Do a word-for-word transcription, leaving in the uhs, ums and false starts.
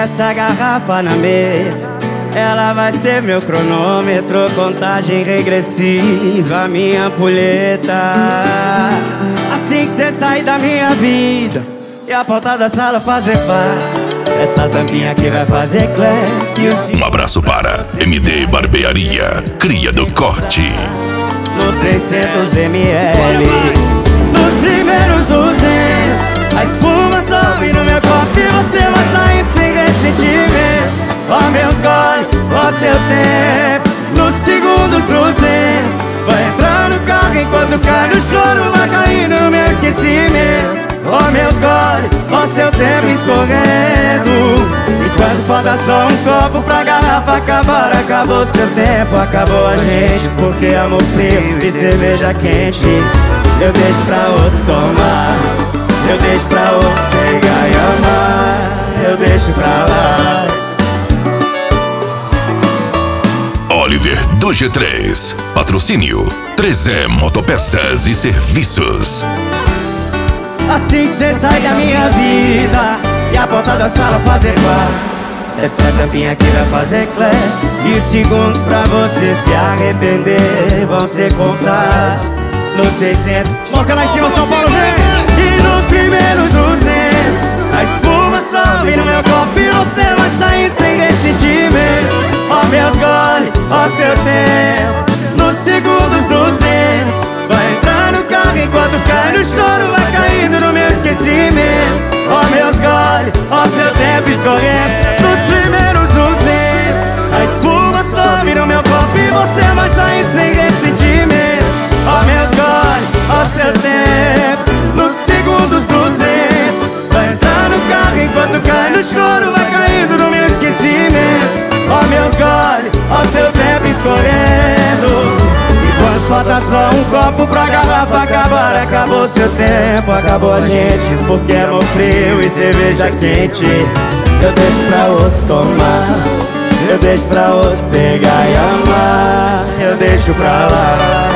essa garrafa na mesa, ela vai ser meu cronômetro, contagem regressiva, minha ampulheta. Assim que cê sair da minha vida e a porta da sala fazer parte, essa tampinha aqui vai fazer clap. Um abraço para M D Barbearia, cria do corte. Nos seiscentos mililitros, nos primeiros duzentos, a espuma sobe no meu copo e você vai saindo sem ressentimento. Ó meus goles, ó seu tempo, nos segundos trezentos, vai entrar no carro enquanto cai no choro, vai cair no meu esquecimento. Ó meus goles, ó seu tempo escorrendo, enquanto falta só um copo pra garrafa acabar. Acabou seu tempo, acabou a gente, porque amor frio e cerveja quente eu deixo pra outro tomar, eu deixo pra outro pegar e amar, eu deixo pra lá. Oliver do G três, patrocínio três E Motopeças e Serviços. Assim que cê sai da minha vida e a porta da sala fazer quarto, essa tampinha aqui vai fazer clap. E os segundos pra você se arrepender vão ser contados nos seiscentos. Mostra lá em cima, São Paulo, vem! E nos primeiros duzentos, a espuma sobe no meu copo e você vai saindo sem ressentimento. Ó meus goles, ó seu tempo, nos segundos duzentos, vai entrar no carro enquanto cai no choro, vai caindo no meu esquecimento. Ó meus goles, ó seu tempo escorrendo, nos primeiros duzentos, a espuma sobe no meu copo e você vai saindo sem ressentimento. Ó meus goles, ó seu tempo, nos segundos duzentos, vai entrar no carro enquanto cai no choro, vai caindo no meu esquecimento. Ó meus goles, ó seu tempo escorrendo, enquanto falta só um copo pra garrafa acabar. Acabou seu tempo, acabou a gente, porque amor frio e cerveja quente eu deixo pra outro tomar, eu deixo pra outro pegar e amar, eu deixo pra lá.